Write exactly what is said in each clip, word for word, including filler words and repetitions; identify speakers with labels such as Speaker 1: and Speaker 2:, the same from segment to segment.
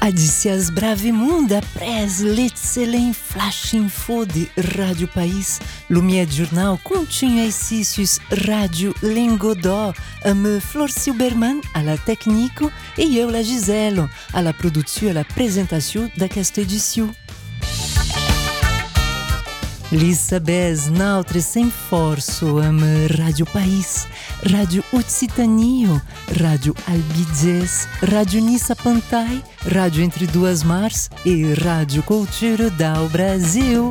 Speaker 1: Adicias Bravemunda pres l'excellent flash info de Radio País. Lumière Journal continue exercícios Radio Lingodó, amb Flor Silberman à la technique et eu, la Gisèle, à la production et à la présentation d'aquesta edició. Les sabers nautres sem forço am Radio País, Radio Occitania, Radio Albizes, Radio Nissa Pantai, Radio Entre Duas Mars e Radio Cultura do Brasil.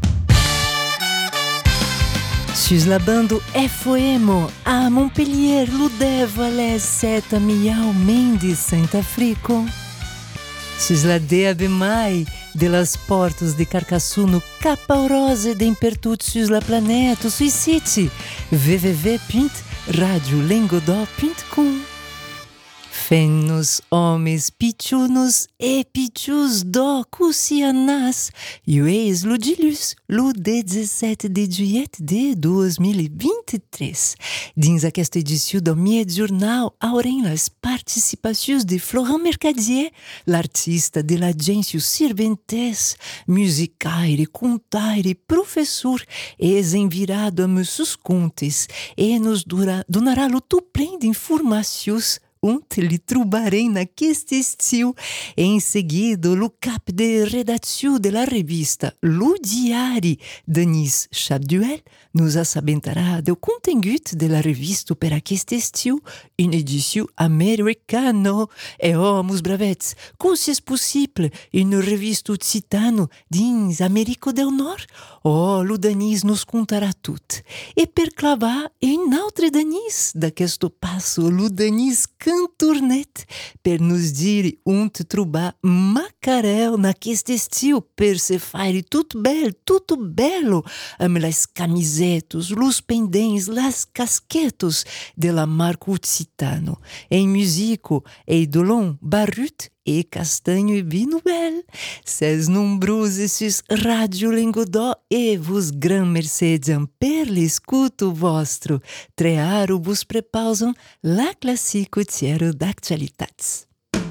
Speaker 1: Sus la bando F M a Montpellier, Ludeva, Les Seta, Miau, Mendes, Santa Frico. Sus la D A B Mai de las portas de Carcaçu no Capaurose de Impertut sus la planeta sui siti w w w ponto radio lingodó ponto com. Fenos, homens, pichunos e pichus do Cusianas, e o ex-ludilhos, lo dezessete de juillet de dois mil e vinte e três. Dins aquesta edició do Mied Jornal, haurem as participações de Florent Mercadier, l'artista de l'agência Sirventes, musicaire, contaire, professor, ex-envirado a seus contes, e nos dura, donará lo tuplem de informações onde lhe trobarem naqueste estil. Em seguida, o cap de redação de la revista Lo Diari, Denise Chabduel, nos assabentará do conteúdo de la revista per aquest estil, uma edição americana. E oh, meus bravetes, como se é possível uma revista occitana dins América del Nord? Oh, o Denise nos contará tudo. E per clavar em outra Denise, d'aquesto passo, o Denise Cantornet, per nos dire onde trobar macarel naqueste estil, per se fare tudo bel, tudo belo, am las camisetas, los pendens, las casquetos de la marca occitano. Em musico, Eidolon, Barrut e castanho e vino bel. Ses nombrosos sus Radio Lingodó e vos gran mercedem per l'escuto vostro. Trearo vos prepausam la classico tiero d'actualitats.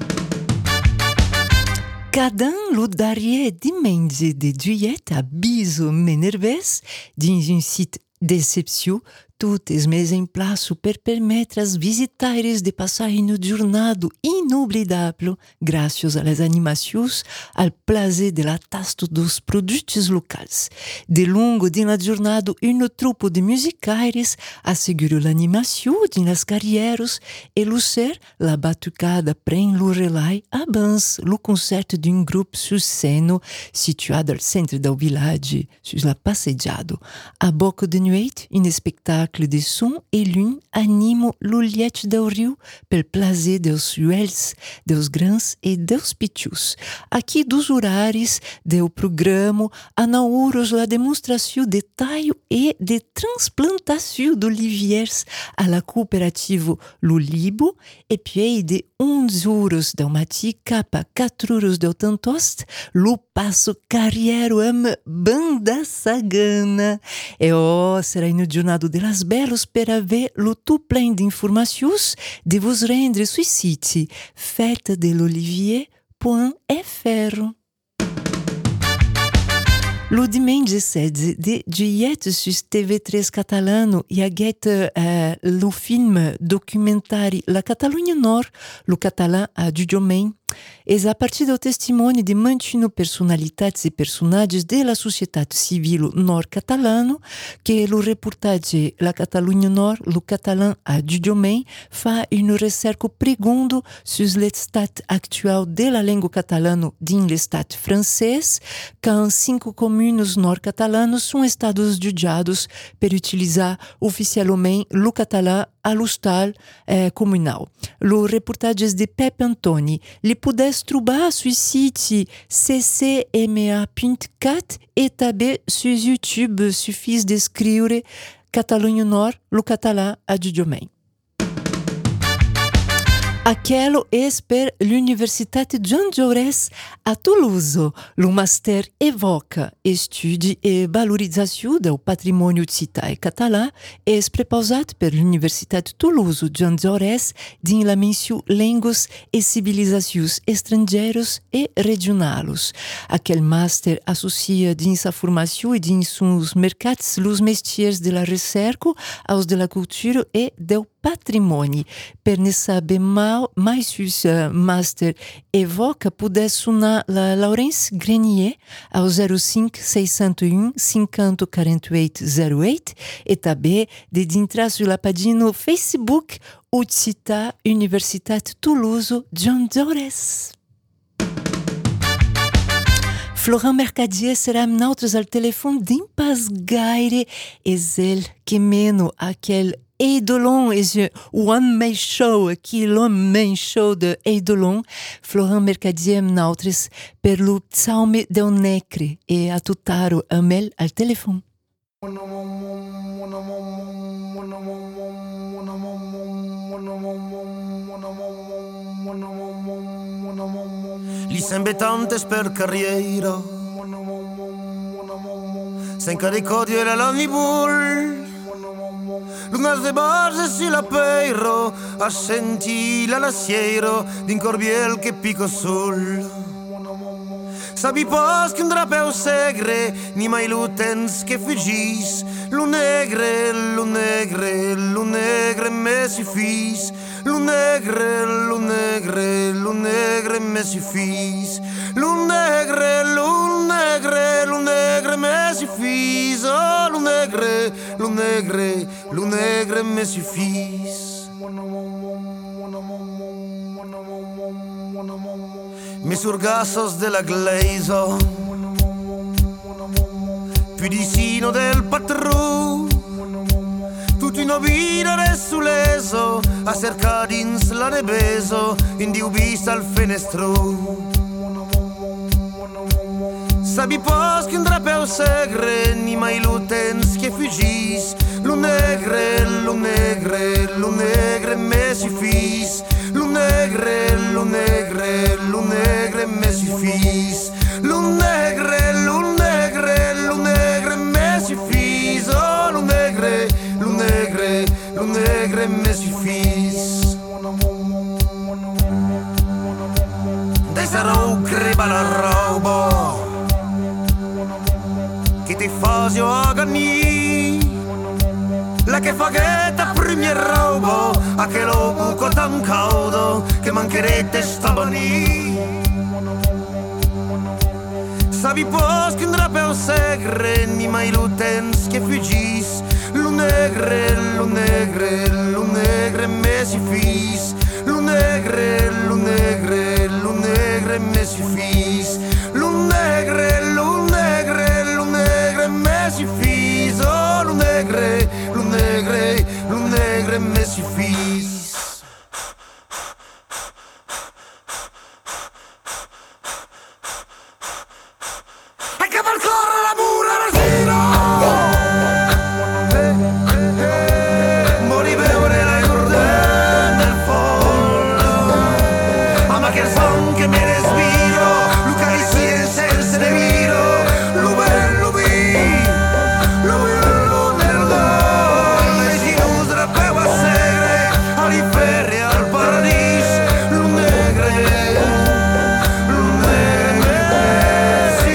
Speaker 1: Cadan lo darrier diumenge de juillet a Biso Menervès, dins un site d'excepció, tot es mes em plaço per permetre as visitaires de passar uma jornada inoblidável, graças às animações, ao prazer de la tasto dos produtos locais. De longo de la jornada, um trupo de musicaires assegura l'animação de las carreiras e lo ser la batucada prem lo relai abans lo concerto d'un grupo sus seno situado ao centro do village, sus la passejado. A boca de noite, um espetáculo de som e lune animo lo liete do rio pel prazer dos uels, dos grãos e dos pichus. Aqui dos horários do programa anauros la demonstração de talho e de transplantação de oliviers a la cooperativa Lo Libo e puis de onze horas do mati capa quatro horas do tantost lo passo carriero am banda sagana. E oh, será no jornada de las belos per haver lo tout plein d'informações de vos rendre sui siti fête de l'olivier point f r. Lo diumenge sede de juillet sus T V três catalano i aguet uh, lo film documentari La Catalunha Nord, lo català a Giugiomeny. És a partir do testimoni de mantino personalitats e personagens de la societat civil nord-catalano que lo reportatge La Catalunha Nord, lo català a Giugiomeny, fa un recerco pregundo sus l'estat actual de la lengua catalano din l'estat francês, quand cinco comunes nord-catalanos são estados judiados per utilizar oficialmente lo català a l'hostal eh, comunal. Lo reportatges de Pep Antoni li podes trobar sul site c c m a ponto cat e també sus YouTube suffis d'escriure Catalunha Nord, lo català a Giugiomeny. Aquilo é per l'Universitat Jean Jaurès a Toulouse. O master evoca estudi e valorització del patrimoni occità e català e és prepausat per l'Universitat Toulouse Jean Jaurès dins la menció Lengues e civilizacions estrangeros e regionalos. Aquel master associa dins sa formació e dins os mercats los mestiers de la recerca aos de la cultura e del patrimoni. Per ne saber mais sus uh, master evoca poder sonar la Laurence Grenier ao zero cinco seis zero um cinquanta quarenta e oito zero oito e também de entrar sur la pagina Facebook Occità Universitat Toulouse Jean Jaurès. Florent Mercadier serà amb nosaltres al telèfon d'un pas gaire. És ell que mena aquel Eidolon, és o one man show, aqui l'homme man show de Eidolon. Florent Mercadier amb nosaltres per lo psalme del Necre e a tutaro amb ell al telèfon.
Speaker 2: Li sembetantes per carriera senza ricordi era l'annibul lunas de base si la peiro a sentire la siero din corbiel che pico sul sabi pas che un drapeu segre ni mai lutens che fugis lu negre lu negre lu negre me si fis lu negre lu negre lu negre me si fis lu negre lu negre lu negre me si fis oh lu negre lu negre lu negre me si fis mis urgassos della Gleiso più di sino del patrù tutti no videre sull'eso a cercare in la nebeso in di ubista al fenestro sabi pas che un drapeu segre ni mai lutens che fugis lu negre lu negre lu negre me si fis lu negre lu negre lu negre me si fis lu negre lu negre lu negre me si fis oh lu negre lu negre lu negre me si fis dei sarò creba la roba che ti fazio a ganni la che fa che ta primi robo a che lo buco tan caldo che mancherete stabani sabi pos che un drapeu segre ni mai lutens che fugis lu negre lu negre lu negre me si fis lu negre lu negre lu negre me si fis lu negre lu negre lu negre me si fis oh lu negre lu negre lu negre me si fis e che percorre la mura resina mori beure la gordè del fondo ma che son che mi respiro Luca di scienza e se ne viro lu bello vi lu bello nel don e si usa per a segre ali ferri al paradiso lu negre lu negre si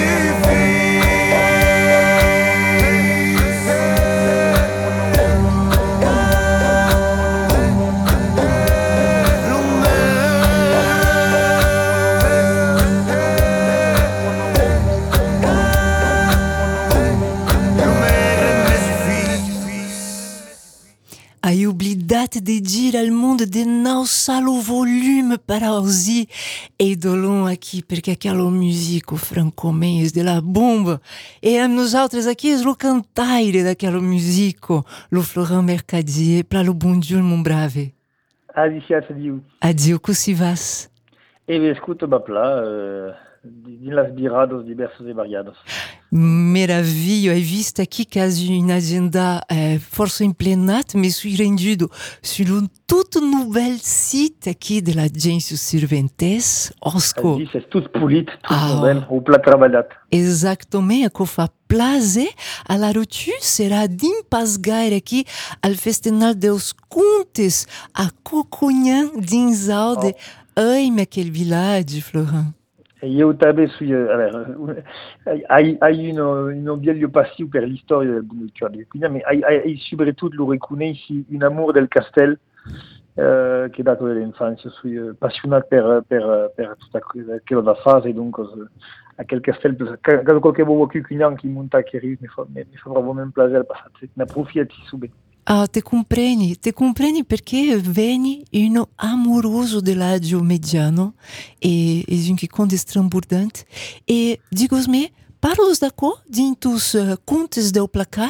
Speaker 1: Hai oublidat de dir al mondo de não salo volume para ouvir Eidolon aqui, porque aquela música franco-mês de la bomba. E a nós outros aqui é o cantaire daquela música, o Florent Mercadier, para o bom dia, mon brave.
Speaker 3: Adieu, adieu.
Speaker 1: Adieu, così vas?
Speaker 3: E vi ascolto, ma pla, uh, di las birados diversos e variados.
Speaker 1: Meraviglio, hai visto aqui quasi une agenda eh, forse implenata, mi sono renduto su un tutto nouvel site aqui de l'agência Sirventes, Osco.
Speaker 3: Dit, c'est tout polit, tout
Speaker 1: Ah.
Speaker 3: nouvelle, au plat travaillat.
Speaker 1: Exatamente, que fa plazer a la rotu será d'impasgaire aqui al Festival dos Contes a Cocunhan d'Inzalde.
Speaker 3: Oh.
Speaker 1: Ai, aquele village, Florent.
Speaker 3: Io també sui, alors, hai, hai uno, uno bel passi per l'histoire del Bundelciola, quindi hai, hai soprattutto lo riconosci un amore del castello eh, che è dato dall'infanzia, sui appassionato per, per, per tutta quella fase, dunque a quel castello, quando qualche volta qualcuno che monta che arriva, mi fa, mi fa vraiment plaisir, perché ne approfitti subito.
Speaker 1: Ah, te comprendi, te comprendi perché veni uno amoroso dell'agio mediano e, e un che conte stramburdante. E digo-me, parlos da co dintus uh, contes del placar?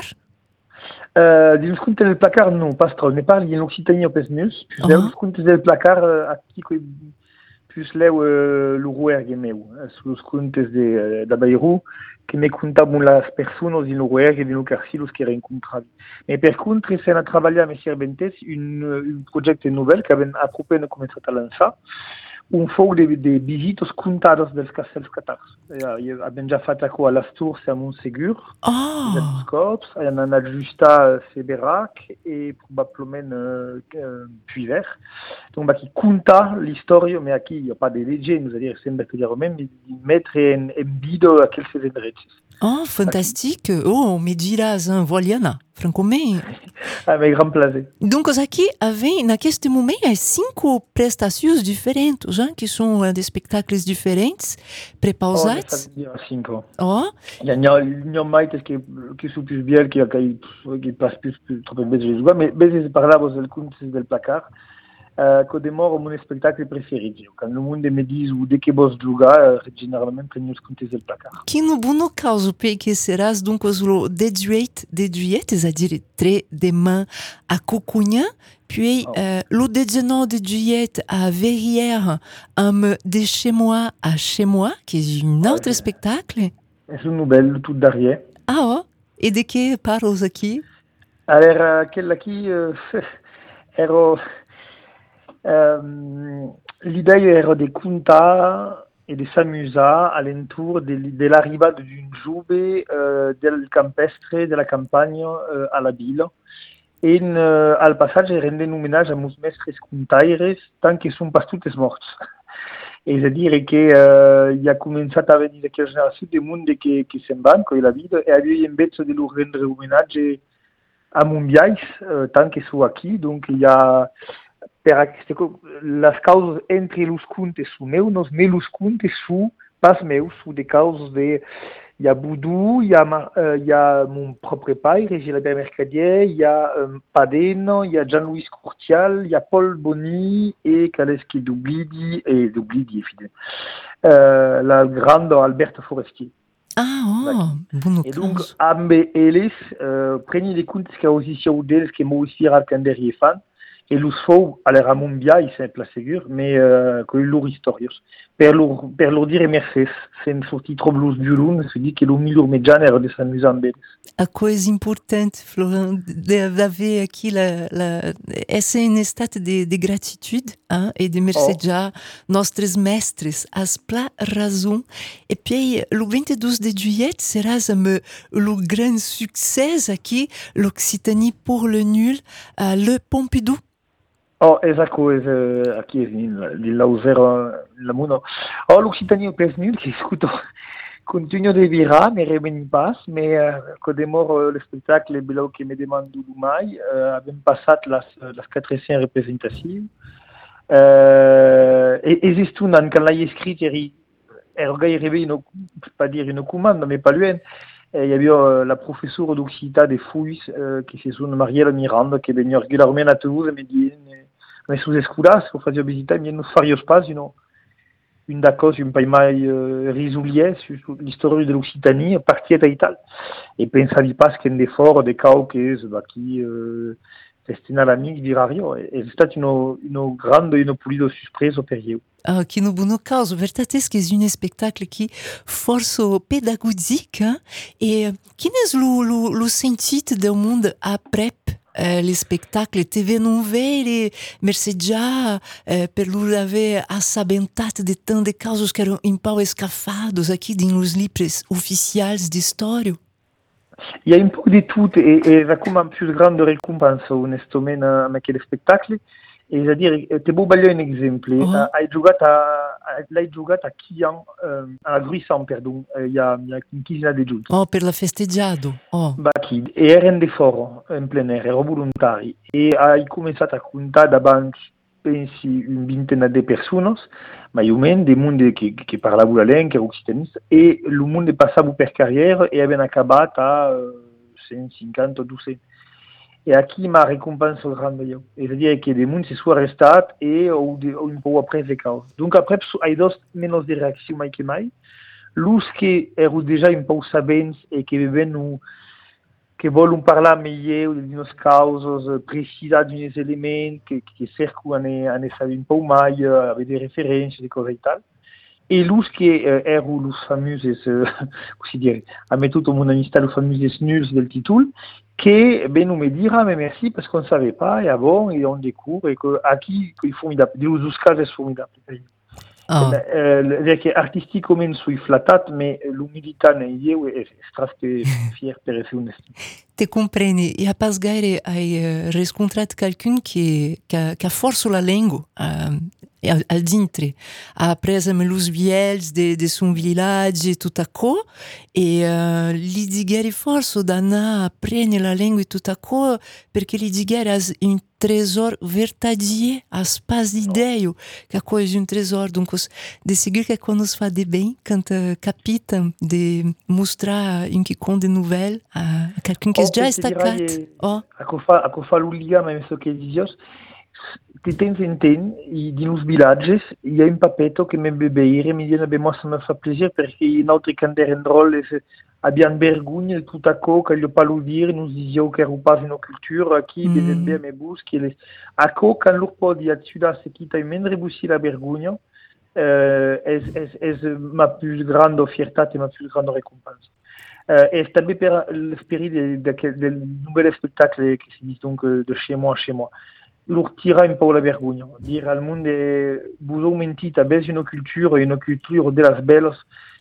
Speaker 3: Uh, din contes del placar, non, pas trop. Ne parli in Occitanie pes mus, plus uh-huh. Des contes del placar, uh, a qui plus leu uh, l'uruergue meu, uh, sus contes de, uh, da Bayrou, che mi contabon las personas in l'uruergue e in carcilos che rincontravi. E per contro, se ne travagliamo a Sirventes un, un progetto nuovo che abbiamo appena cominciato a lanciare, un foglio di, di visitas contadas del castello catars. Eh, abbiamo già fatto qua alla Sturce a Montségur,
Speaker 1: oh.
Speaker 3: del Scops, abbiamo aggiustato Seberac e probabilmente uh, Puivert. Donc, qui conta l'histoire, mais qui il n'y a pas de légende, c'est-à-dire sempre dire même, di mettere in, in video a quels endrets.
Speaker 1: Oh, fantastique! Oh, me dirás, hein, Voliana, francamente.
Speaker 3: Avec grand plaisir.
Speaker 1: Donc, aqui havem, naquele momento, cinco prestações diferentes, hein, que são de espetáculos diferentes, pré-pausados.
Speaker 3: Oh, cinco.
Speaker 1: Oh.
Speaker 3: Il y a une maite qui qui sont plus bien, qui qui passe plus trop bien de jouer, mais mais par là, vous le compte del placard. Uh, que demora mon spectacle préféré. Quand le monde me dit ou dès que vous jouez, uh, généralement prenez os contes del placard.
Speaker 1: Que no bom caso, porque serás donc o déduit, déduit, c'est-à-dire très demain à Cocunhan, puis oh. euh, le déjeuner de Juliette à Verrières, un de chez moi à chez moi, qui est un autre oh, spectacle.
Speaker 3: C'est une nouvelle, tout derrière.
Speaker 1: Ah oh, et de que parles aqui?
Speaker 3: Alors, uh, quelle aqui, uh, ero... Euh, l'idée era de contar et de s'amuser alentour de, de l'arrivée d'une joube euh, del campestre, de la campagne euh, à la ville. Et euh, al passage, rendre un hommage à meus mestres contaires tant qu'ils sont pas tous morts. Et c'est-à-dire qu'il euh, a commencé à venir aquella génération de monde qui, qui s'en van, qui la vie, et avait un bête de leur rendre hommage à mon biais, euh, tant qu'ils sont acquis. Donc il y a per las causas entre los contes su meu, nos meus contes su pas meus, su de causas de il y a Boudou, il y a uh, il y a mon propre père, Gilbert Mercadier, il y a um, Padeno, il y a Jean-Louis Courtial, il y a Paul Bonny et Kaleski Doublidi et Doublidi évidemment. Euh, la grande Alberto Forestier.
Speaker 1: Ah, oh, bon
Speaker 3: et donc ambe eles uh, preni de contes que aussi deles que mo aussi arcanderie fan. Et los fou a l'air à mon biais, c'est la ségur, mais euh, que leur historios. Per leur, per leur dire merci, c'est une sortie trop blues du lune, se dit que le milieu médian era de s'amuser en belles.
Speaker 1: A coisa importante, Florent, d'avoir aqui la, la, essa é um estado de, de gratitude, hein, et de mercejar oh. Nostres mestres, as pla razão. Et puis, le vingt-deux de juillet sera me, le grand succès aqui, l'Occitanie pour le nul, uh, le Pompidou.
Speaker 3: Oh, esa coisa aqui di Lausero, la Muno. Oh, l'Occitanie au pes nul, qui écoute, continue de virar, ne reveni pas, mais euh, que demore euh, le spectacle, belau que me demande du mai, euh, avem passat las, las quatre-cents representatives. Euh, et esiste un an, quand l'ai écrit, eri, er gairebé, une, pas dire une commande, mais pas loin. Il y avait euh, la professeure d'Occità de Fouilles, euh, qui se chiama Mariela Miranda, qui venait régulièrement à Toulouse et me disait, mais sous escuras, qu'on faisait visiter, mais nous ferions pas, une, une d'accord, une paille euh, risoulier sur l'histoire de l'Occitanie, partie à Italie. Et pensavi pas qu'il y a des efforts, des cas qui, euh, destinés à l'ami, virario. Et c'était une, une grande, une pulida surprise au période.
Speaker 1: uh, qui nous bonne cause. Vertatès que è un spectacle qui force pédagogique, hein? Et quin est le, le, le sentit del monde après Uh, le spectacle te venon vere mercè già uh, per lor aver assabentat de tant de causos que eram un pau escafados aqui din los libres oficials d'història.
Speaker 3: Il y a un peu de tout et, et ça comme une plus grande récompense honnêtement avec quel spectacle. Et c'est-à-dire, te può bagliare un esempio, oh. uh, hai giocato a, l'hai giocato a Chian, uh, a Gruissan, perdon, il y a une quinzaine de giorni.
Speaker 1: Oh, per la festeggiato. Oh.
Speaker 3: Bacchi, e erano di foro, in plein air, ero volontari, e hai cominciato a contare davanti, pensi, un vintena di persone, ma io men, dei mondi che, che parlavano la lingua, che erano occitaniste, e il mondo passava per carriera e avevano accabato a uh, centocinquanta duecento. E aqui ma récompense grande io. C'est-à-dire que des gens se sont restés et ou, de, ou un peu après les cas. Donc après, il y a dos menos de réaction mais que mai. Los que erano déjà un peu sabents et que veulent que volen parler meglio di nos causes, precisar di uns elementi che, che cercano a ne sapere un po' meglio, avere delle referenze, delle cose e tal. E los che eh, erano los famosos, eh, così dire, a mettere tutto il mondo in lista, los famosos nuls del titolo, che ben nous me dire ah mais merci parce qu'on ne savait pas et avant et on découvre et que aqui il formidable des uscas è formidable oh. eh, che artisticamente sui flattat mais l'umidità nei io è straste fier per essere onesto.
Speaker 1: Te compreni, e a pas gaire hai uh, riscontrat qualcun che che che forse la lingua uh, al, al dintre ha preso los viels de de son village e tutto co e uh, li digeri forse d'anar a prendere la lingua e tutto co perché li digeri as un trésor vertadier as pas d'idea che co è un trésor donc de seguir que quando se fa de bem quand uh, capita de mostrar un che conte nouvelle a, a qualcun che
Speaker 3: oh,
Speaker 1: già staccat
Speaker 3: oh a co fa a co fa l'uliga ma so che dios di temps in temps, di nos villages, il y a un papetto che mi bebeire, mi dice che moi ça me fa plaisir perché i nostri canderendrolli abbiano vergogna di tutto ciò che gli parlo dire, nous disions che era pas une culture qui mm. des bien mes buschi les a co quand loro può di attuda se chi tai mendre bussi la vergogna eh, è è è ma più grande fiertà e ma più grande ricompensa. Euh, et c'est per l'esprit del de, de, de nouvel spectacle che si dice donc de chez moi chez moi. Lor tira un po' la vergogna, dire al mondo vous ho mentito, avete una cultura, una cultura delas belas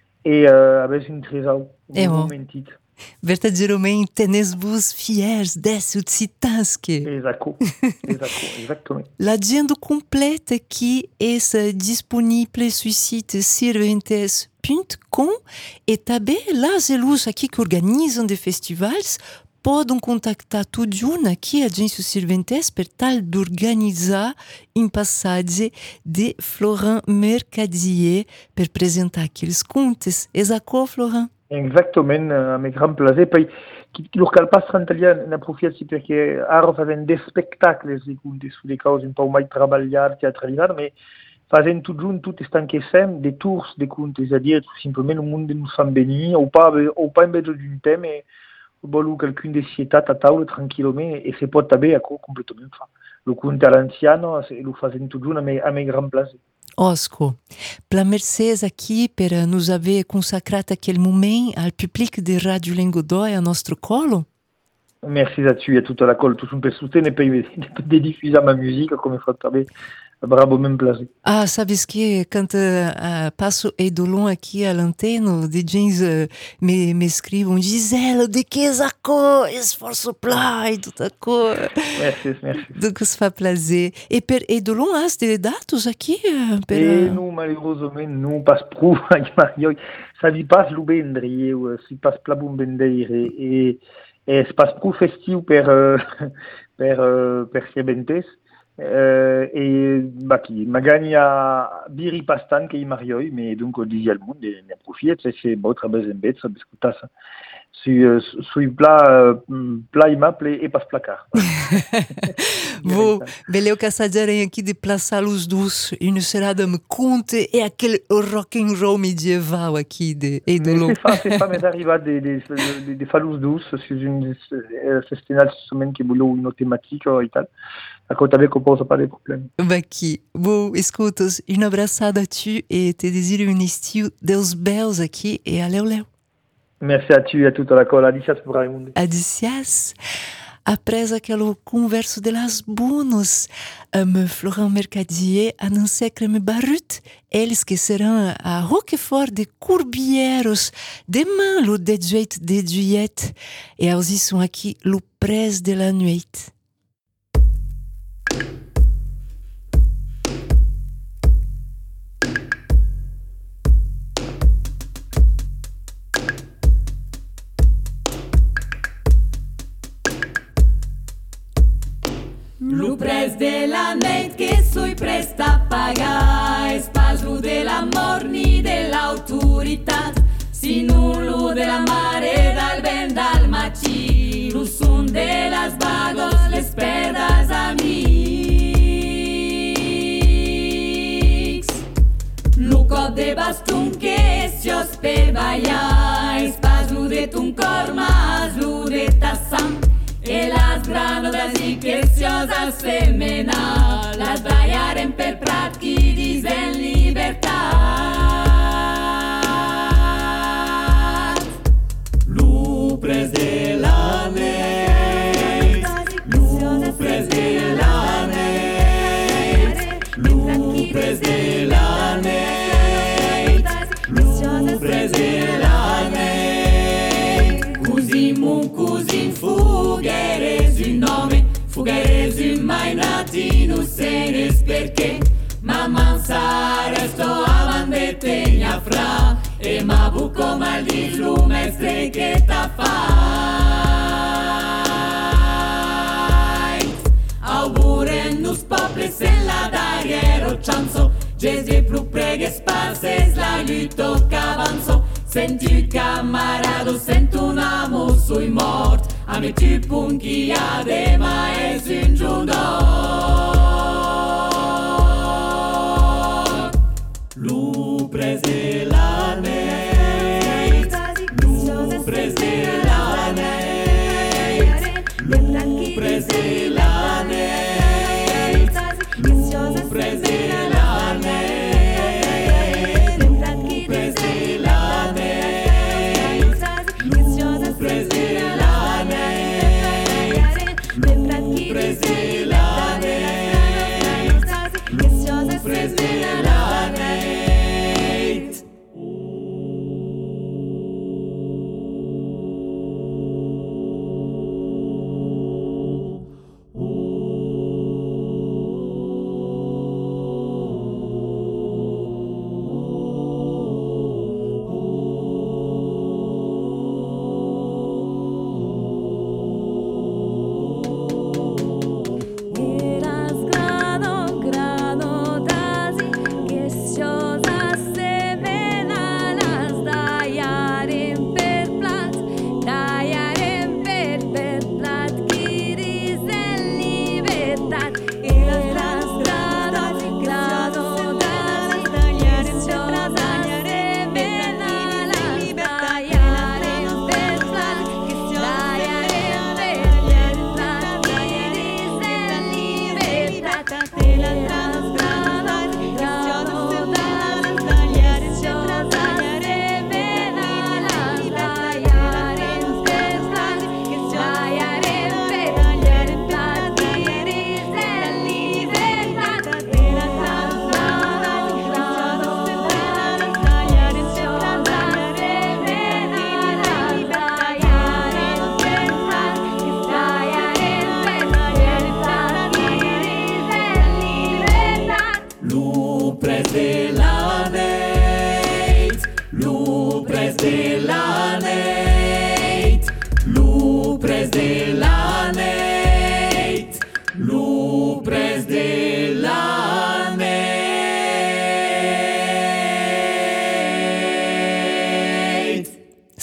Speaker 3: e uh, avete un tresau, vous ho mentito.
Speaker 1: Verdadeiramente tenes-vos fiers desse occitansque.
Speaker 3: Esatto, esatto, exactement.
Speaker 1: L'agenda completa que é disponível sur site cervantes ponto com e também las elus aqui que organizam de festivals podem contactar tudo aqui a agência Cervantes per tal d'organizar um passagem de Florent Mercadier per apresentar aqueles contes. Exato, Florent?
Speaker 3: Exactement, avec grand plaisir. Poi, chi lo calpas trantalia ne approfitti perché aro facendo dei spettacoli di conti sulle cose un po' mai travagliare, teatralizzare, ma facendo tutto giunto, tutti stanchi sem, dei tours di conti, c'est-à-dire semplicemente un mondo non fa bene, o pas, o pas invece di un tema, voulu qualcun de sietat a taula tranquillament e se pot també a co completament fa. Lo conte a l'anciano e lo facen tot junt a me, a me gran placer.
Speaker 1: Osco, pla mercès aqui per nos haver consacrat aquel moment al public de Radio Lengodoi a nostro colo.
Speaker 3: Merci a tu e a tutta la col, tu un pe sostenere e poi de diffusar ma musica come fa també. Bravo, mesmo prazer.
Speaker 1: Ah, sabes que quando uh, passo Eidolon aqui à l'antenne, de gens uh, me, me escrevem Gisela, de que és a cor, esforço play, tudo a cor.
Speaker 3: Merci, merci.
Speaker 1: Donc, ça fait plaisir. Et per Eidolon, has de datos aqui? Uh, per,
Speaker 3: eh, non, malheureusement, non, pas prou. Ça ne pas le vendredi, si pas pla bon vendredi. Et, et c'est pas prou festiu per, uh, per, uh, per Cervantes. Uh, e bah, qui magari a biri pastan che i marioi, mais donc au dixième monde ne profite, c'est c'est votre besoin bête, ça biscuta ça. sui, uh, sui pla, uh, pla imaple e pas placar.
Speaker 1: Vou, beleu caçadarem aqui de Plaça Luz Doce, une serada me conte e aquele rock and roll medieval aqui de Edolo.
Speaker 3: C'est fa, c'est fa, mais arriva de, de, de, de fa Luz Doce, sur une festinale semaine qui boulot une thématique et tal. A Cotabe composa pas de problème.
Speaker 1: Aqui. Bom, escutas, uma abraçada a tu e te desejo um estiu Deus belos aqui e a leu leu.
Speaker 3: Merci à tu et à toute la cola. Adicias pour Raimundo.
Speaker 1: Adicias. Après aquele converso de las bunos, um, Florent Mercadier anuncia que me barut, eles que serão a Roquefort de Courbières, demain le dix-huit de juillet, e eles sont aqui le près de la nuit.
Speaker 4: Lu pres de la nit que sui presta a pagar Espas lu de l'amor ni de l'autoritat Sinó lu de la mare dal vent dal matí Lu son de las vagos, les perdas amics Lu cop de baston que sios per ballar Espas lu de ton cor, mas lu de ta sang E las granolas i preciosas semena Las ballaren per prat qui disen libertat Lu pres de la nit Lu pres de la nit Lu pres de la nit Lu pres de la nit Cousin mon cousin Fugheres un nome, fugheres un mai nati, nu senes perché Mamma sa resto avande tegna fra E ma buco mal di lumestre che ta fai Auguren nus poples en la dariero chanzo Gese plu pregues passes la luto qu'avanzo Senti camarado, sento un amo sui mort A me tu punchi adema es un giudor Lu pres de la nit Lu pres de la nit Lu pres de la nit Lu pres de la nit Lu pres de la nit Lu pres de la nit Lu pres de la nit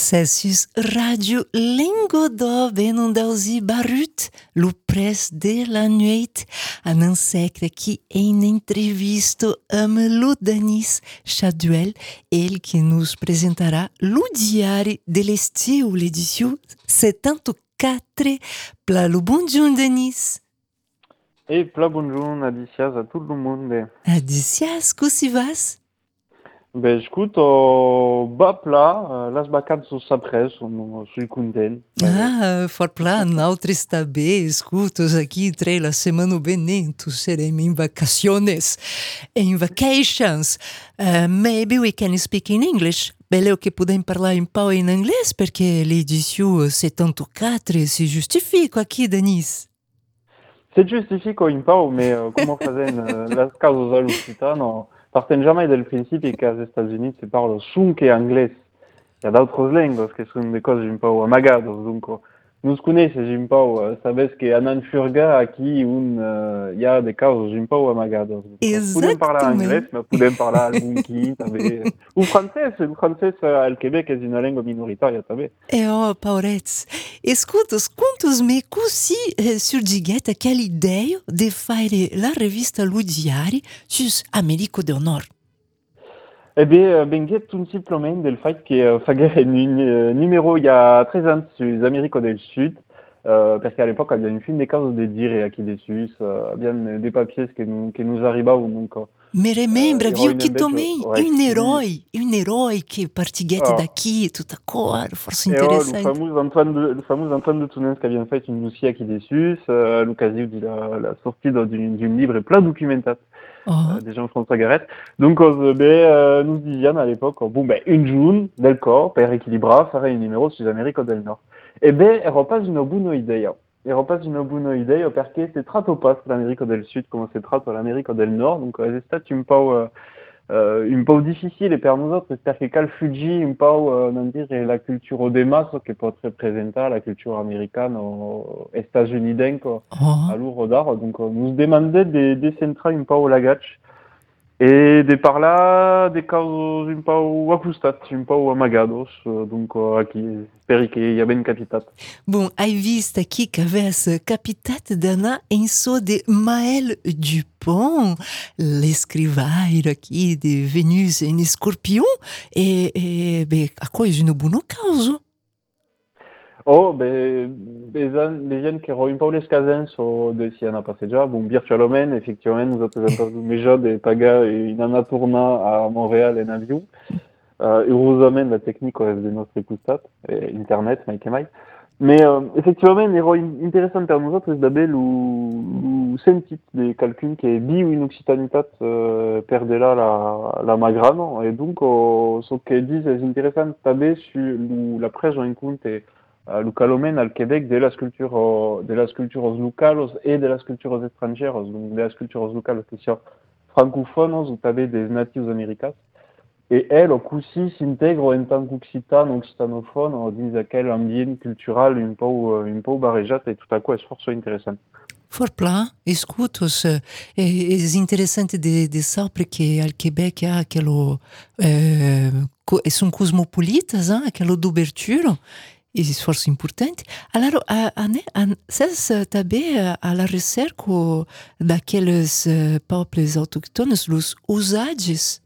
Speaker 1: Cessus Radio Lingodov en dausi barut, lo pres de la nuit, an insecte aqui em entrevista am lo Danis Chaduel, ele que nos apresentará lo diário de l'estiu, l'édition setenta-quatro. Pla lo bonjour, Danis.
Speaker 5: E pla bonjour, adicias a tout le monde.
Speaker 1: Adicias, como vas?
Speaker 5: Ben, écoute, uh, ba pla, uh, las vacances s'apres, um, suis content.
Speaker 1: Ah, for pla, nautres tabe, escutos aqui, tre la semana benento, serem em vacaciones, em vacations. Uh, maybe we can speak in English. Beleu que podem falar um pouco em inglês, porque l'edition setenta-quatro se justifica aqui, Danis.
Speaker 5: Se justifica un pau, mais uh, come fazen uh, las causas all'Occitano, parten jamais del principi que als Estats Units se parla sunc e anglès. Hi ha d'autres lengües que són de coses un pau amagados, donc nous coneixes un pau, uh, sabes que anant furga aquí un, uh, hi ha de causes un pau amagados. Podem parlar anglès, mais podem parlar algunqui, també. O francès, o francès uh, al Quebec és una llengua minoritària, també.
Speaker 1: E oh, paurets, escutas, quantos me così eh, surgiguet aquela ideia de fare la revista Lo Diari sus Americo del Nord?
Speaker 5: Eh bien, venguet tout simplement del fait que uh, faguer un uh, numéro il y a treize ans sur Amérique del Sud, euh, parce qu'à l'époque, il y a une film des cases de dire aqui de Suisse, uh, bien des papiers que nous, que nous arribavam, donc... Uh,
Speaker 1: Me remembra,
Speaker 5: uh,
Speaker 1: viu, que também
Speaker 5: ouais,
Speaker 1: um herói, um herói que partiguete
Speaker 5: oh.
Speaker 1: daqui, tudo agora, força
Speaker 5: Et
Speaker 1: interessante.
Speaker 5: oh, le fameux Antoine de, le fameux Antoine de Tounens qui a bien fait une dossier aqui de Suisse, uh, à l'occasion de la, la sortie d'un livre et plein documentat.
Speaker 1: Oh.
Speaker 5: Euh, des Jean-François Garrett. Donc, euh, ben, euh, nous disions à l'époque, bon, ben, une joune del corps, per équilibra, faire un numéro sur l'Amérique del Nord. Eh ben, elle repasse une bonne idée. Elle repasse une bonne idée parce que c'est trato pas l'Amérique del Sud, comme c'est trato l'Amérique del Nord. Donc, euh, c'est un peu, euh, euh, un peu difficile, et pour nous autres, c'est que cal Fuji, un peu, euh, non dire, la culture des masses, qui peut représenter la culture américaine aux États-Unis d'un,
Speaker 1: Oh.
Speaker 5: à l'Ourodar. Donc, euh, nous demandait de décentrer un peu au lagach. Et de par là, des causes un peu acustat, un peu amagados, donc aqui, espero que hi ha ben capitat.
Speaker 1: Bom, hai vist aqui que avesse capitat d'anar em so de Maël Dupont, l'escrivaire aqui de Venus en Escorpion, e, e be, a coisa no buono causa.
Speaker 5: Oh, ben, les gens qui ont un peu les casins sont de si on a passé déjà, bon, virtuellement, effectivement, nous avons entendu déjà des pagas et une en a tourné à Montréal en avion. Euh, heureusement, la technique reste de notre écoute, Internet, Mike et Mike. Mais, euh, effectivement, il est intéressant pour nous autres, c'est d'abord le sentit des calculs qui est bi ou une occitanitat euh, perdre là la, la magrano. Et donc, euh, ce qu'ils disent est intéressant d'abord sur la presse en compte et Uh, lo calomen al Québec de las culturas de las culturas locales et de las culturas extranjeras, donc de las culturas locales que sont francophones ou també des natius americans. Et elles aussi s'intègrent en tant qu'occitan, occitanophone, dins aquel ambient cultural un peu, un peu barrejat et tout à coup est fort intéressant.
Speaker 1: For pla, escutos, é, é interessante de, de saber que al Québec há aquilo, é, são cosmopolitas, hein, aquilo d'ouverture. E esforço importante. Allora, a, a, a, vocês também à la recerca daqueles uh, peuples autochtones, os usages?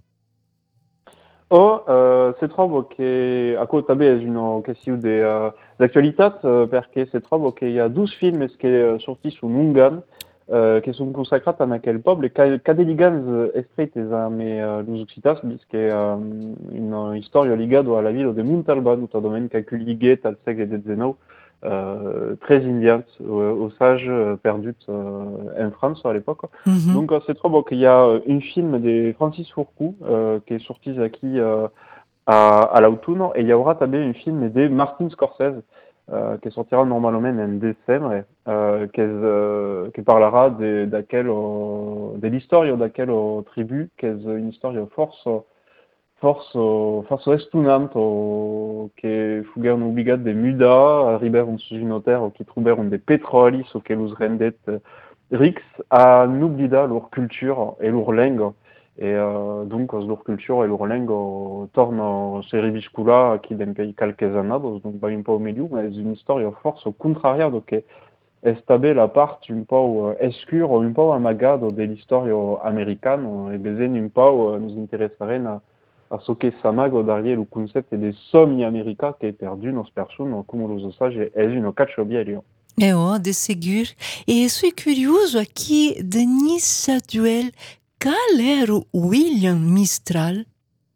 Speaker 5: Oh, euh, c'est trop que à côté també és une question de uh, d'actualitat uh, perquè c'est trop que hi ha douze films qui uh, sortis sur Nungan uh, qui sont consacrats en aquel poble que cada ligans estretes amb uh, los occitats puisque uh, une histoire ligada à la ville de Montalban notamment que liguet al segle dix-neuf uh, très indiens uh, osages uh, perdus uh, en France à l'époque. Mm-hmm. Donc uh, c'est trop qu'il y a uh, un film de Francis Fourcou uh, qui est sorti aquí uh, à, à l'automne et il y aura també un film de Martin Scorsese Uh, qui sortira normalement en décembre, uh, qui, uh, qui parlera de, d'aquel, uh, de l'histoire d'aquel uh, tribu, qui est une histoire force, force, uh, force estunante, uh, qui fugueron obligat de muda, arribèrent sur une terre qui trouvèrent des pétrolis auxquels ils rendaient uh, rics, à n'oublier leur culture et leur langue. Et euh, donc, leur culture et leur langue tornent ces riviscula qui d'un pays quelques années, donc pas un peu au milieu, mais c'est une histoire force contraria, donc est stabile la part un peu escure, un peu amagado de l'histoire américaine, et besoin un peu nous intéresserait à, à ce que s'amago derrière le concept des sommes américains qui est perdu nos personnes, comme los osages, est une cacciobierio.
Speaker 1: É, ó, de seguir. E sou curioso aqui, Denis Saduel, qual era o William Mistral?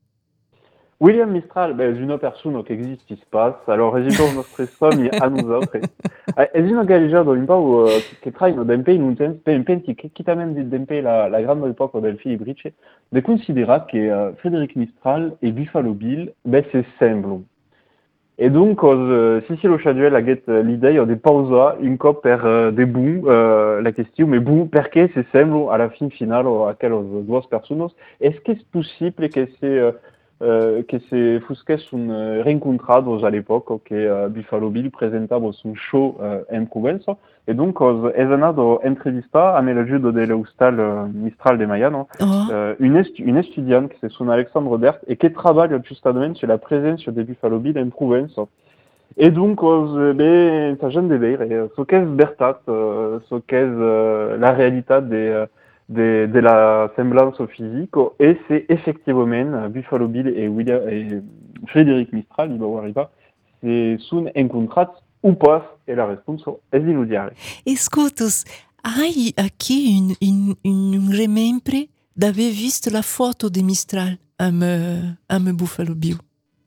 Speaker 5: William Mistral, ben, c'est une personne qui existe espace. Alors, résultat de notre somme à nous autres. C'est une galère dans un peu qui travaille dans un pays, un pays qui t'amène d'un pays la, la grande époque del fil brice, de considérer que euh, Frédéric Mistral et Buffalo Bill, ben, c'est simple. Et donc, euh, si c'est le Chaduel a get l'idée de pausa un cop per euh, des bons euh, la question, mais bon, perché c'est simple à la fin finale à quelle deux personnes, est-ce que c'est possible que c'est euh, Euh, que se fusqués un uh, reencontrados à l'époque que uh, Buffalo Bill presentava son show uh, en Provença et donc os es anado entrevistar amb l'ajuda de l'hostal uh, Mistral de Mayano
Speaker 1: Oh.
Speaker 5: uh, une, estu une étudiante qui se son Alexandre Bert et qui travaille justement sur la présence de Buffalo Bill en Provença. Et donc, os, ben, ta jeune de veire, ce qu'est Bertat, uh, ce qu'est uh, la réalité des uh, De, de la semblance physique, et c'est effectivement Buffalo Bill et, William, et Frédéric Mistral, il va voir, il va, c'est son encontrat ou pas, et la réponse est d'inaudiable.
Speaker 1: Escutas, hai aqui un, un, un remembre d'aver visto la foto de Mistral amb, amb Buffalo Bill.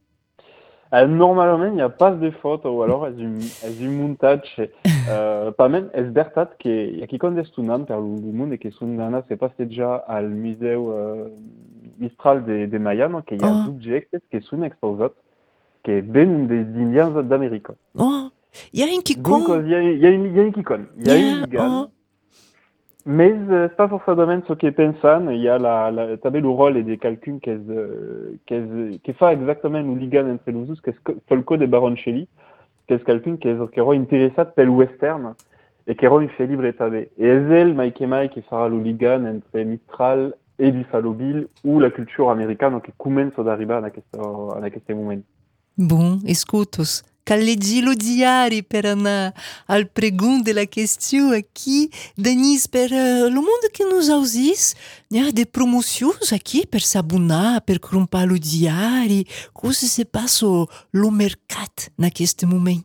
Speaker 5: Euh, normalement, il n'y a pas de photo, ou alors il y a un montage, euh, pas même, est Bertat, qui qui connaît son nom, par le monde, et qui son nom, c'est passé déjà au musée euh, Mistral de, de Mayano, qui y a
Speaker 1: Oh.
Speaker 5: un objet qui sont exposés, qui est ben des Indiens d'Amérique.
Speaker 1: Oh, il y a un qui
Speaker 5: Donc,
Speaker 1: compte.
Speaker 5: il y a, y, a une, y a une qui connaît, il y a
Speaker 1: Yeah,
Speaker 5: une ligane,
Speaker 1: oh.
Speaker 5: mais euh, c'est pas forcément ce qui est pensé, il y a la, la, t'avais le rôle et des calculs qui euh, qui fait exactement une ligane entre nous tous, qui est le code de Baroncelli, qui est calcul qui est qui est intéressant tel western et qui est fait libre et tabé. Et elle, Mike et Mike, qui fera le ligane entre Mistral et Buffalo Bill ou la culture américaine qui commence à arriver à ce moment.
Speaker 1: Bom, escutos. Caledi lo diari per anar al pregun de la question aqui, Denis, per uh, lo mundo que nos ausis, né, de promocions aqui per s'abonar, per crompar lo diari, como se passa lo mercat naqueste moment?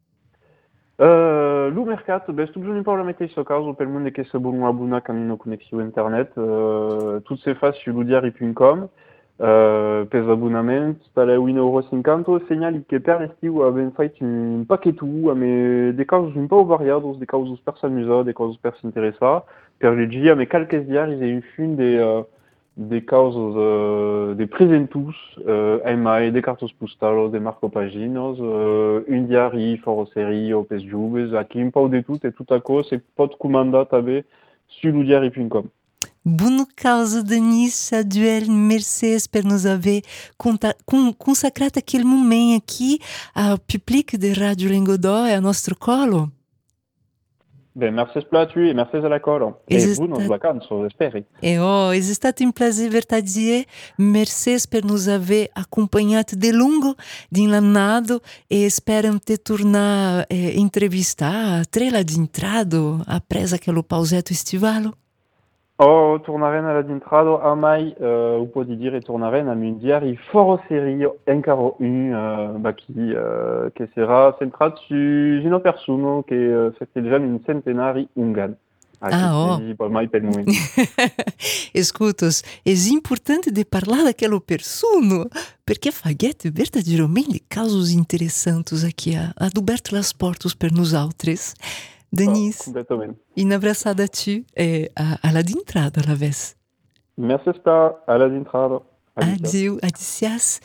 Speaker 5: Euh, lo mercat, ben, sto bisogno parlo mettere questo caso per il mondo che se buono abbona con una connessione internet, uh, tutte se fa su ludiari punto com. Uh, per abbonamento tale un euro cinquanta segnali che per l'estiu abbiamo fatto un pacchetto mais des causes un po' variados, des causes per s'amuser, des causes per s'interessare per le dia, mais quelques diari j'ai eu fin des uh, des causes uh, des presentus uh, email, des cartes postales, des marcopaginos, uh, un diari foro serie o pes jubes, aqui un po' de tout et tout à cause c'est pot comanda tabe su ludiari punto com.
Speaker 1: Bono causa, Denis Saduel, mercês per nos haver consacrat aquele momento aqui ao public de Rádio Lengodó e a nosso colo.
Speaker 5: Ben, merci a tu e merci a la colo. E
Speaker 1: Esiste...
Speaker 5: vous, nos vacances, speri.
Speaker 1: E oh, è stato un piacere verdadeiro, mercês per nos haver acompanhado de longo, din l'annado, e esperam te tornar eh, entrevistar, trela de entrado, apres aquele pausetto estivalo.
Speaker 5: Oh, tornaren alla d'intrado a mai, uh, o podi dire tornaren a un diari foro serio encaro un, uh, bah, qui, uh, che sarà centrat su una persona che uh, festeggia un centenari ungan.
Speaker 1: Ah,
Speaker 5: oh. Mai per momento.
Speaker 1: Escutas, è importante de parlar daquela persona, perché faguete verdadeiramente casos interessantes aqui, a, a aberto las portas per nos altres. Denis,
Speaker 5: oh, completamente.
Speaker 1: Un abraçada a tu e a, a la d'intrada alla vez.
Speaker 5: Merci spa, a la d'intrada.
Speaker 1: Adieu, adicias.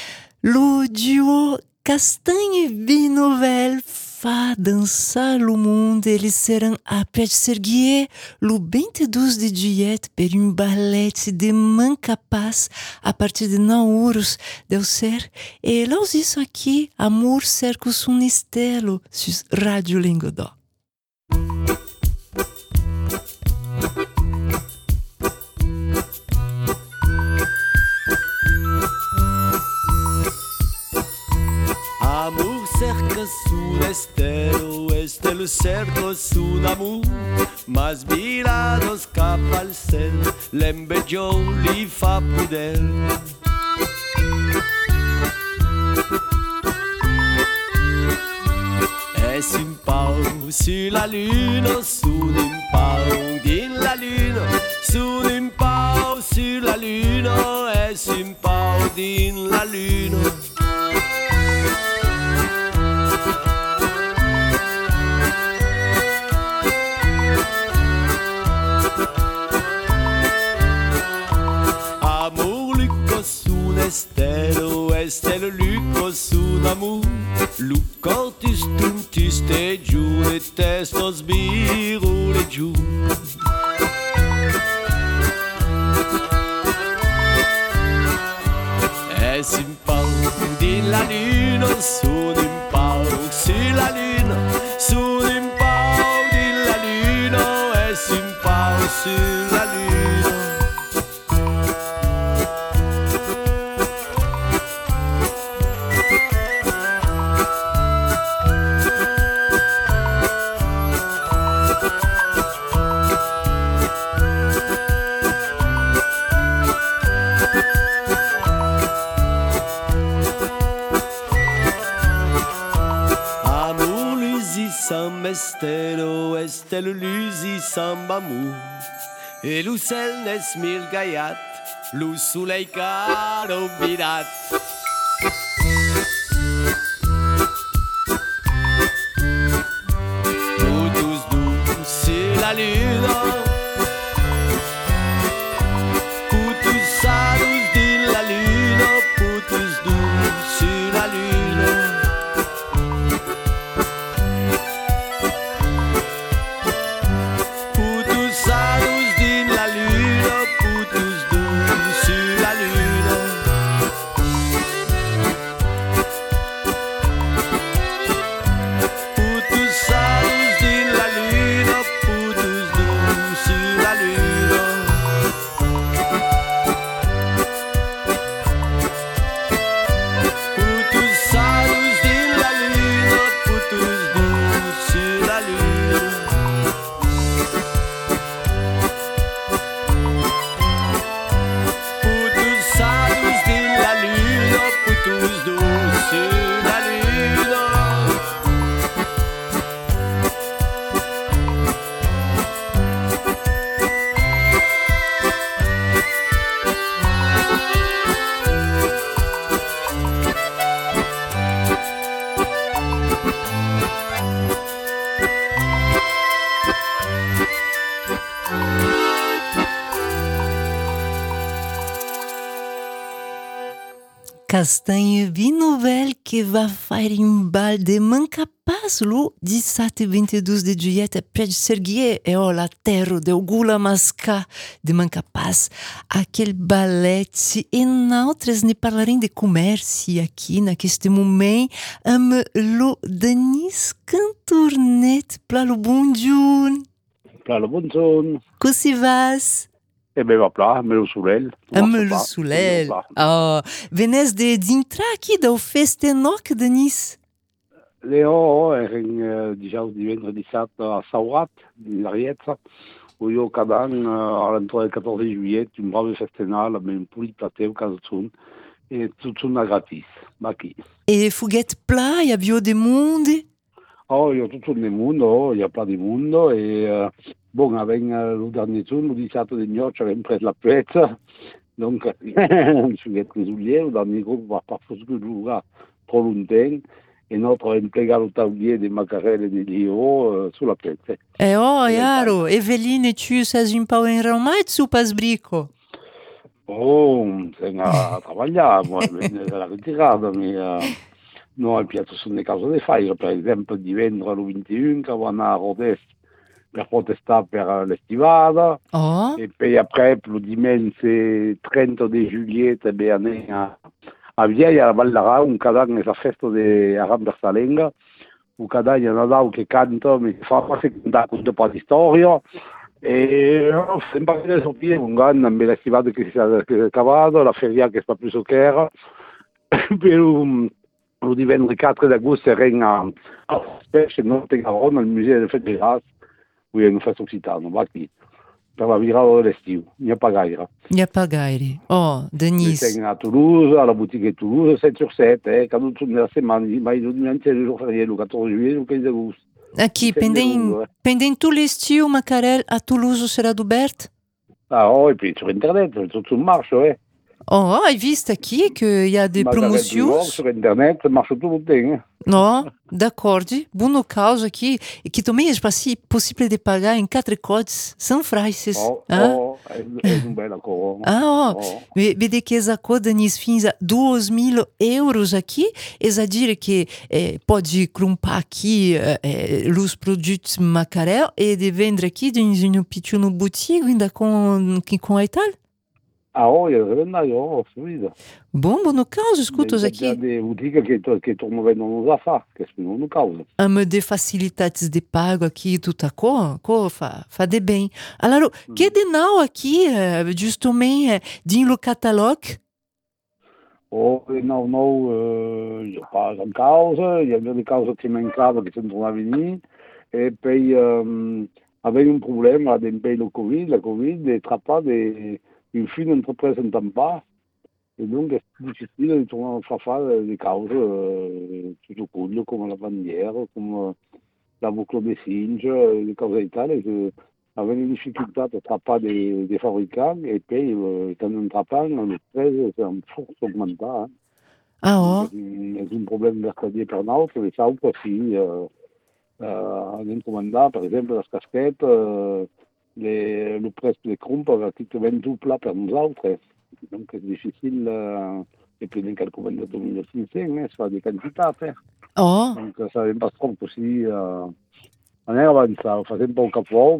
Speaker 1: Lo duo Castanhe Binovel fa dançar o mundo, eles serão a pé de Serguier, lo vinte-dois de juillet, per um ballet de Mancapaz, a partir de Nauros, deu ser, e nós isso aqui, Amor Cercos un Estelo, sur Rádio Lengodó.
Speaker 6: estero, este el cerco su namu, mas mirados capa al cel, l'embelló li fa pudel. Es un pau sur la lune, sous un pau din la lune, sous un pau sur la lune, es un pau din la lune. Amor luco su estero, estero luco su namu, luco tis tuntis te giù, e testos biru le giù. Es un pau din la lune, su un pau sur la lune, su un pau din la lune, es un pau sur la lune. Estero, estelo lusi sambamu, e l'ucel n'és mil gaiat, lo soleil caro virat. Putos durs sur la lune, putos saros din la lune, putos durs sur la lune.
Speaker 1: Castanho Binovel que va fare un bal de Mancapaz lo dissabte vinte e due de juillet a Pé de Serguier e ho la terra de Gula Mascà de Mancapaz. Aquele ballet e n'altres ne parlarem de comércio aqui naqueste momento amb lo Denis Cantournet pla lo bonjour.
Speaker 7: Pla lo bonjour.
Speaker 1: Così vas?
Speaker 7: E bem, va pla, me lo soleil.
Speaker 1: Me lo soleil. Oh, venez de dintre aqui da festa noc, Denis?
Speaker 7: Leo eren uh, dijous divendres dissabte a Saurat, dins l'Arietza, où jo cada any uh, a l'entrada del catorze juillet un brau festival amb un polit plateu casa sun e tot sun gratis, aquí.
Speaker 1: E foguet pla, hi havia de monde?
Speaker 7: Oh, io tutto nel mondo, il y a plein di mondo e uh, bon, avec uh, lo dernier giorno, il diciassette di gnocchi, abbiamo preso la pezza, donc je vais être désolé, le dernier groupe va pas faire ce que je trop longtemps e notre impiegato il tagliere di macarelle di Dio uh, sulla pezza.
Speaker 1: E oh, iaro, Eveline, tu sei un po' in Roma e tu pas brico?
Speaker 7: Oh, sei a lavorare, ma la ritirata, ma... No, il piatto sono le cose da fare, per esempio di vendere lo ventuno che vanno a Rodez per protestare per l'estivata
Speaker 1: oh.
Speaker 7: E poi après lo dimanche trenta di giugno bene a, a Vieia a Vallara un cadavere nella festa di Aram Bersalenga un cadavere Nadal che canta mi fa quasi cantare un po' di storia e sempre che sortire un ganno nella l'estivata che si è cavato la feria che sta più socchera per un lo divendres quatre d'agost serem a, a Spèche, Nord de Garonne, al museu de Fête de Grâce, où hi ha una festa occitana, va aquí, per la virada de l'estiu, n'hi ha pas gaire.
Speaker 1: N'hi ha pas gaire. Oh, Denis.
Speaker 7: Estem a Toulouse, a la boutique de Toulouse, set sur set, eh, cada torn de la setmana, mai diumenge, el jour ferié, el catorze juillet, el quinze d'agost.
Speaker 1: Aqui, pendent,
Speaker 7: eh.
Speaker 1: pendent tot l'estiu, Macarel, a Toulouse serà obert?
Speaker 7: Ah, oh, et puis sur Internet, tout, tout marche, ouais.
Speaker 1: Oh, hai vist aqui que hi ha de promocions?
Speaker 7: Sur Internet, marche tout le temps. Eh?
Speaker 1: No, d'acord. Bona causa aqui. E que também é possível de pagar em quatro codes, sem frases.
Speaker 7: Oh,
Speaker 1: ah?
Speaker 7: oh, é, é um bel acordo.
Speaker 1: Ah, oh. oh. Vede que esse acordo, Denis, fins a dois mil euros aqui, é a dizer que eh, pode comprar aqui eh, os produtos Macarel e de vender aqui em uma pequena boutique ainda com, com a Itália?
Speaker 7: Ah, oh, il y a des oh, fluide.
Speaker 1: Bon, bon, no caso, escuta aqui.
Speaker 7: Il y a des boutiques qui, qui tournent dans nos affaires, qu'est-ce que nous cause.
Speaker 1: Ame de facilidades de pago aqui, tudo a co, co fa, fa de bem. Alors, hum. que de não aqui, justamente, din lo catalogue?
Speaker 7: Oh, non, non, il n'y a pas de cause, il y a des causes qui manquaient, qui sont à venir, et puis, euh, avec un problème, là, d'un pays le Covid, la Covid, des trappes, des... une fine entreprise n'entend pas, et donc c'est difficile de tourner en face des causes euh, tout cool, comme la bannière, comme euh, la boucle des singes, les causes italiennes, euh, avec une difficulté à attraper des, des fabricants, et puis euh, quand on attrape, le prix c'est en force augmenté. Hein.
Speaker 1: Ah oh.
Speaker 7: C'est un problème mercredi per notre, mais ça aussi, euh, euh, en commandant, par exemple, les casquettes, euh, Les, le prix des crumpes va pratiquement tout plat pour nous autres. Donc c'est difficile, euh, et puis dans quelques vingt deux mille cinq cents, mais ça a des quantités.
Speaker 1: Oh.
Speaker 7: Donc ça vient pas trop aussi. Euh, on est avancé, on faisait un peu au cap-vogue.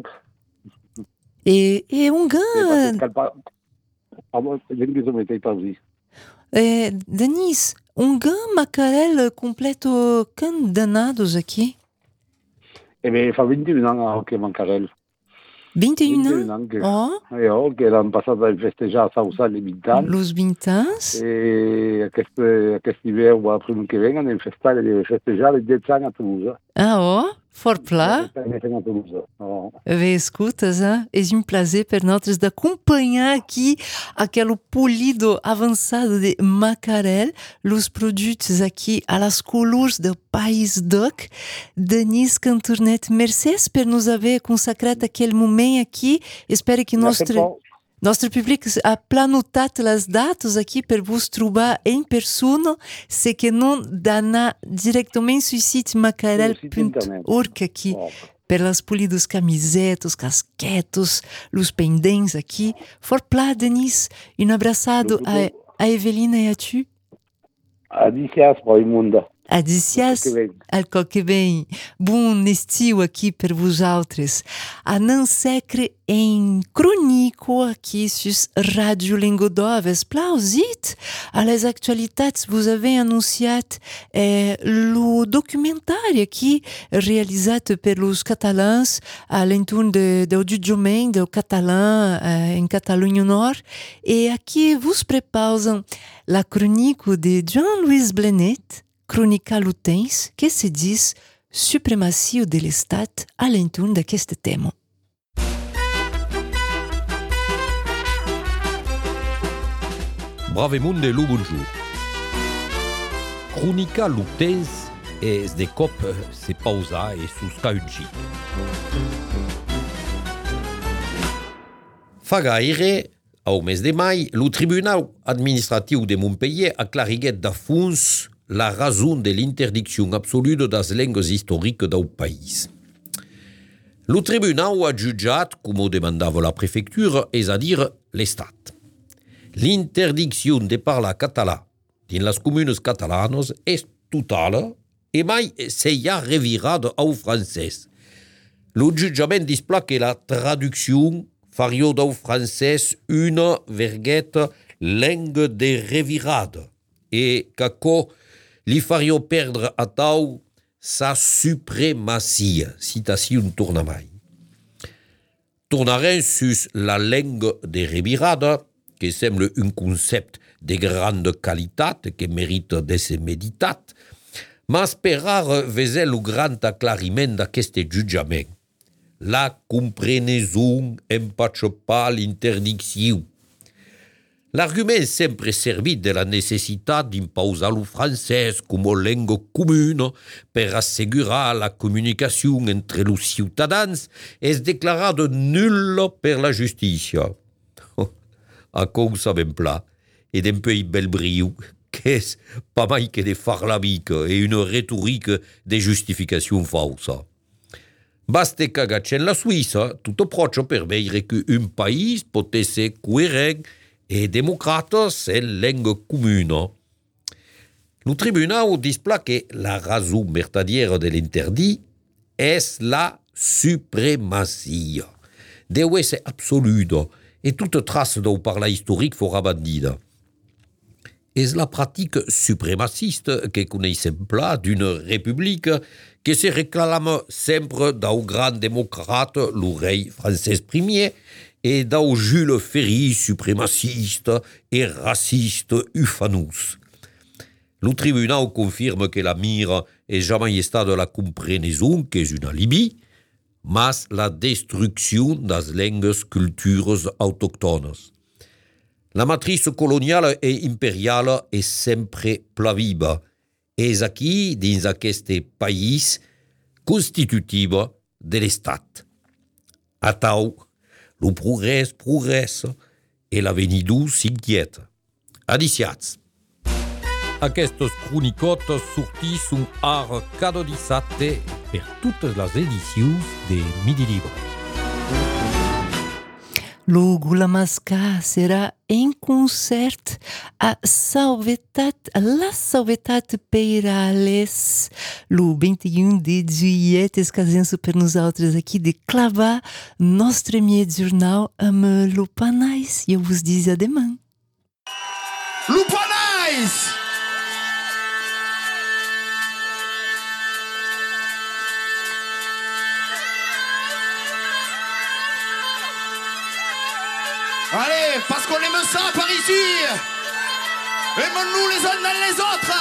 Speaker 1: Et, et un gars...
Speaker 7: Pardon, je ne sais pas pas dit.
Speaker 1: Eh, Denis, un gars Macarel completo quand danados aqui?
Speaker 7: Eh bien, il fait vingt et un ans que Macarel.
Speaker 1: vingt et un ans?
Speaker 7: Que, oh. Et oh, que l'an passat vam festejar a Sausa les vingt ans.
Speaker 1: Los vingt ans.
Speaker 7: Et aquest, aquest hivern o el primer que ven anem festar, festejar les dez anys a Toulouse.
Speaker 1: Ah, oh, fort pla.
Speaker 7: Oh.
Speaker 1: Ve, escutas, hein? É um prazer per nós de acompanhar aqui aquele polido avançado de Macarel, os produtos aqui a las colors do País Doc. Denis Canturnet, mercês per nos haver consacrat aquele momento aqui. Espero que nostre... Nostre público ha planotat les dates aqui per vos trobar en persona, se que non d'anar directament sul site macarel punt org aqui, oh. per les polidos camisetos, casquetos, los pendents aqui. Fort pla, Denis. Un abraçado a, a Evelina e a tu.
Speaker 7: Adicias, Raimundo.
Speaker 1: Adicias al que vem. Bom estiu aqui per vosaltres. A não secre em crônico aqui sus Rádio Lingodoves. Plausit a les actualitats. Vous avez anunciat eh, lo documentário aqui realizat per los catalans a l'entorn de, de Jujument, do catalã eh, em Catalunha Nord. E aqui vos prepausam la crônico de Jean-Louis Blenet, Crônica Lutens, que se diz supremacia de l'Estat a l'entorn d'aquest tema.
Speaker 8: Bravemunde lo bonjour. Crônica Lutens es de cop se pausa e sus cautxi. Fa gaire, au mes de mai, lo Tribunal Administratiu de Montpellier a clariguet da fons la raison de l'interdiction absolue das lengues historiques del país. Le tribunal a jutjat, comme demandava la préfecture, és a dir l'Estat. L'interdiction de parlar català dins les comunes catalanes és totala e mai s'hi ha revirat au francès. Le jutjament displa que la traducció faria del francès una vergueta langue de revirada e que li faria perdre a tau sa supremacia, citation torna mai. Tornarem sus la langue de revirada, que sembla un concept de grande qualitat que merita d'ésser meditat, Ma sperar vesel o grand aclariment d'aqueste jutjament. La compreneson empatge pas l'interdicció. L'argument sempre servit de la necessitat d'impausar lo francès com a lengua comuna per assegurar la comunicació entre los ciutadans és declarat nul per la justícia. A causa ben pla, et d'un pays belbriu, qu'és pas mai que de farlabique et une rhétorique de justification faussa. Baste cagatge en la Suïssa, tout approche per veire que un país pot ésser coherent et démocrate en lengua comuna. Lo tribunal displa que la raison vertadière de l'interdit és la supremacia. Deu ésser absoluta, et toute trace d'au parla historique fora bandida. És la pratique suprémaciste que coneixem pla d'une république que se réclame sempre d'au grand démocrate, lo rei Francès Ier, et d'au Jules Ferry suprémaciste et raciste ufanus. Lo tribunal confirme que la mire és jamais estat de la compreneson, qu'és un alibi, mas la destrucció das lengues cultures autoctones. La matrice coloniale e imperiale és sempre plaviva. És aquí, dins aquest país, constitutiva de l'Estat. Atau, lo progrés progressa e l'avenidor s'inquieta. Adiciats. Aquestes cronicotes sortisson ara cada dissabte per totes les edicions de Midi Libre.
Speaker 1: Lo Gula Mascar será em concert a Salvetat, la Salvetat Peirales, lo vinte e um de juillet, escasenso per nosaltres aqui de clavar nostre mied jornal am Lupanais. E eu vos diz ademã.
Speaker 2: Lupanais! Allez, parce qu'on aime ça par ici. Aimons-nous les uns dans les autres.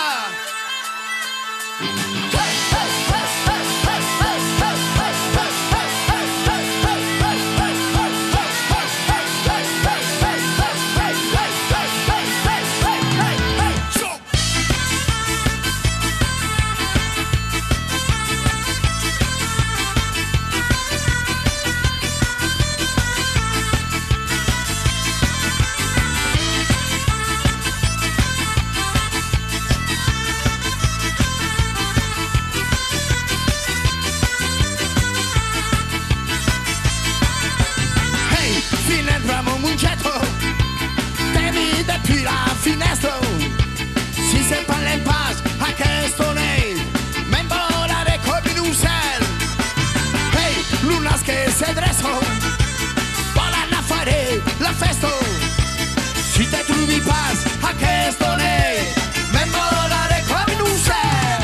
Speaker 2: Si c'est pas l'impasse à questionner, même volare comme une ucel. Hey, lunas que se dresso, volan a fare la festo. Si te trovi pas a questionner, même volare comme une ucel.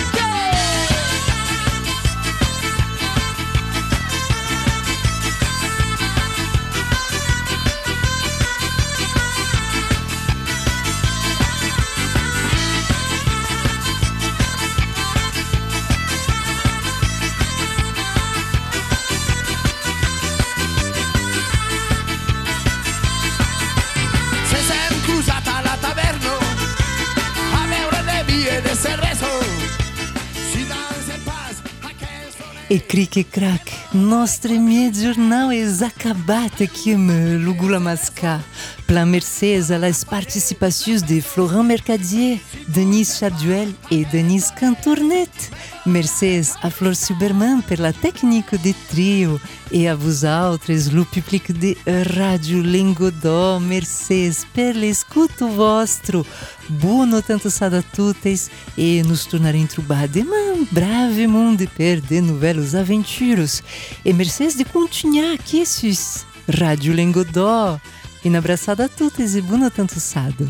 Speaker 1: E cric e crac, nostre mied jornal és acabat aqui am lo Gula Mascar. Pla mercès a les participacions de Florent Mercadier, Denise Charduel e Denise Cantournet. Mercès a Flor Silberman per la tècnica de trio e a vosaltres, lo public de Rádio Lengodó. Mercès per l'escuto vostro. Buono tanto sada tuttes e nos tornarem trobar demã brave mundo per de novelos aventuros. E mercès de continuar aqui sus Rádio Lengodó. Un abraçada a tuttes e buono tanto sado.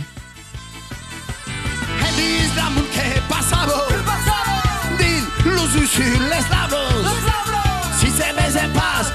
Speaker 2: Sur les labos, si c'est mes impasses,